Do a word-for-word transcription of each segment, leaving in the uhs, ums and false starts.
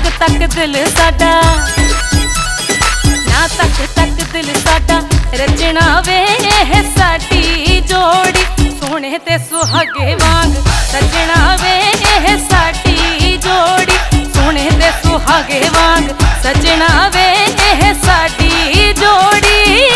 तक दिल साडा, ना तक तक दिल साडा रचना वे साडी जोड़ी, सोने ते सुहागे वांग सजना वे साडी जोड़ी, सोने ते सुहागे वांग सजना वे साडी जोड़ी।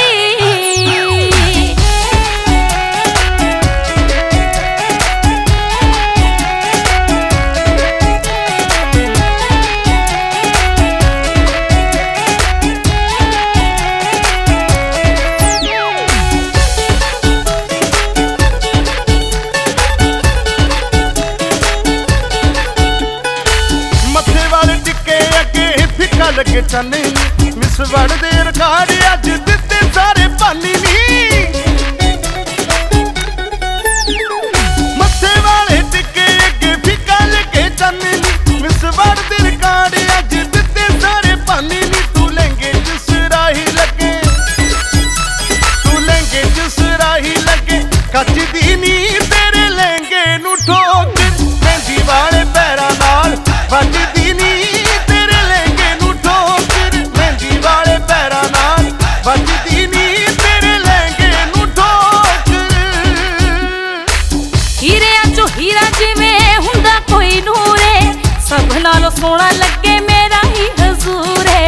लगे चने मिस वड़ दे रिकॉर्ड अज दिते सारे पानी नी, मथे वाले टिके अगे फिका लगे चने मिस वड़ दे रिकॉर्ड अज दिते सारे पानी नी। तू लेंगे जिस राही लगे, तू लेंगे जिस राही लगे कच दी नी तेरे लेंगे नू ठोकर, मेहंदी वाले पैरां नाल वजदी नी सब नालों सोना लगे मेरा ही हजूर है।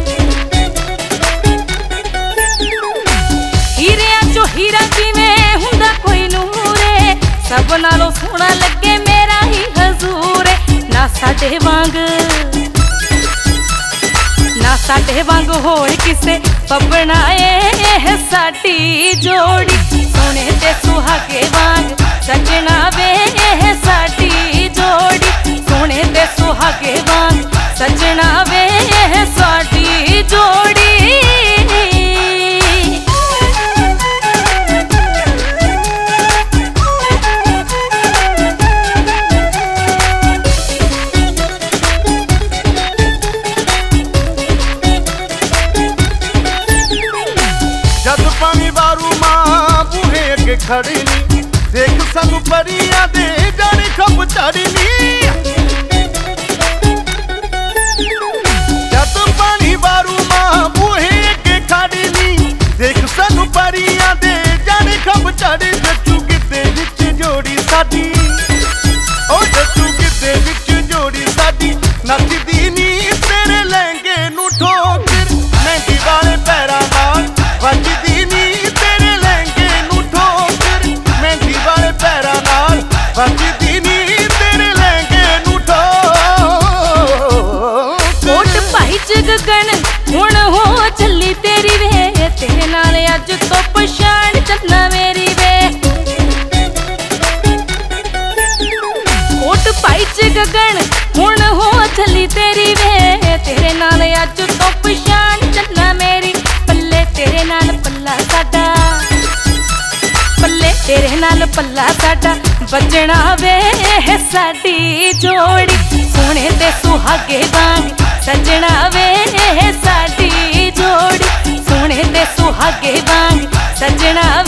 हीरिया चो हीरा जिवें हुंदा कोई नूर है, सब नालों सोना लगे मेरा ही हजूर है। ना साडे वांग ना साडे वांग होर किसे पबना है साडी जोड़ी, सोने ते सुहागे वांग सजना वे साडी जोड़ी, सोने ते सुहागे वांग सजना वे साडी जोड़ी। जद पानी वारू मां बूहे अगे खड़ी नी, देख सानू परियां दे जाने खप चढ़ी नी। जद पानी वारू मां बूहे अगे खड़ी नी, देख सानू परियां दे जाने खप चढ़ी। जच्चू गिद्दे विच जोड़ी साडी, ओ जच्चू गिद्दे विच जोड़ी साडी नचदी नी तेरे लहंगे नू ठोकर, मेहंदी वाले पैरां नाल वजदी नी तेरे लहंगे नू ठोकर, मेहंदी वाले पैरां नाल वजदी नी तेरे लहंगे नू ठोकर। कोट भाई जगन हुण हो चली तेरी वे, तेरे नाल अज तो पछाण चलना मेरी वे। कोट भाई जगन हुण हो चली तेरी वे, तेरे नाल अज तो पछाण चलना मेरी। पल्ले तेरे नाल पल्ला साडा, पल्ले तेरे नाल पल्ला साडा बजना वे साडी जोड़ी, सोने ते सुहागे वांग सजना वे साडी जोड़ी, सोने ते सुहागे वांग सजना